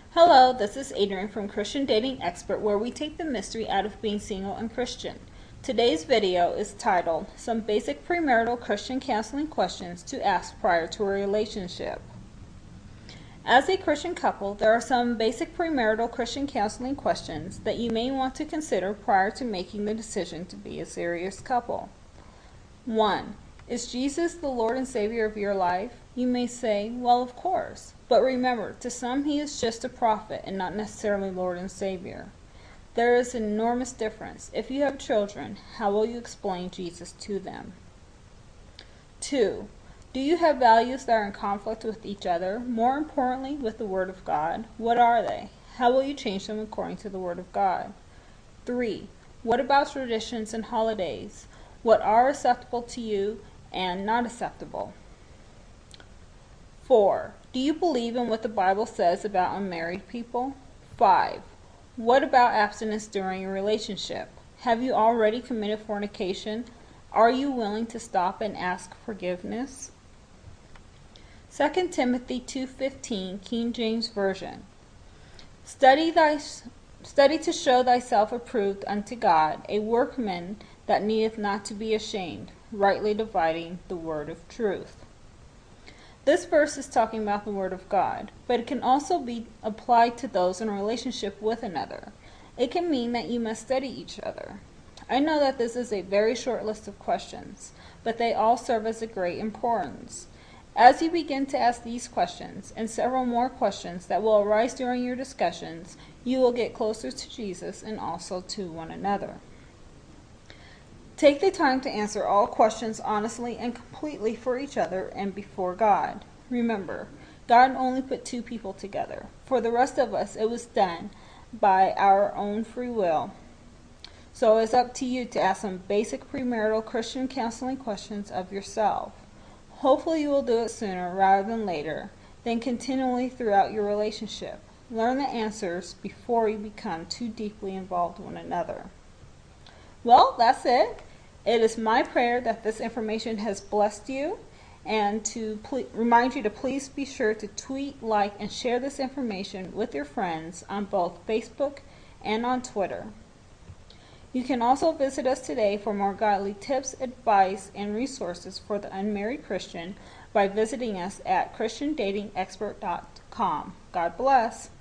Hello, this is Adrian from Christian Dating Expert, where we take the mystery out of being single and Christian. Today's video is titled, Some Basic Premarital Christian Counseling Questions to Ask Prior to a Relationship. As a Christian couple, there are some basic premarital Christian counseling questions that you may want to consider prior to making the decision to be a serious couple. 1. Is Jesus the Lord and Savior of your life? You may say, well, of course. But remember, to some he is just a prophet and not necessarily Lord and Savior. There is an enormous difference. If you have children, how will you explain Jesus to them? 2. Do you have values that are in conflict with each other? More importantly, with the Word of God? What are they? How will you change them according to the Word of God? 3. What about traditions and holidays? What are acceptable to you and not acceptable? 4. Do you believe in what the Bible says about unmarried people? 5. What about abstinence during a relationship? Have you already committed fornication? Are you willing to stop and ask forgiveness? 2 Timothy 2:15, King James Version. Study to show thyself approved unto God, a workman that needeth not to be ashamed, rightly dividing the word of truth. This verse is talking about the Word of God, but it can also be applied to those in a relationship with another. It can mean that you must study each other. I know that this is a very short list of questions, but they all serve as a great importance. As you begin to ask these questions, and several more questions that will arise during your discussions, you will get closer to Jesus and also to one another. Take the time to answer all questions honestly and completely for each other and before God. Remember, God only put two people together. For the rest of us, it was done by our own free will. So it's up to you to ask some basic premarital Christian counseling questions of yourself. Hopefully you will do it sooner rather than later, then continually throughout your relationship. Learn the answers before you become too deeply involved with one another. Well, that's it. It is my prayer that this information has blessed you, and to remind you to please be sure to tweet, like, and share this information with your friends on both Facebook and on Twitter. You can also visit us today for more godly tips, advice, and resources for the unmarried Christian by visiting us at ChristianDatingExpert.com. God bless.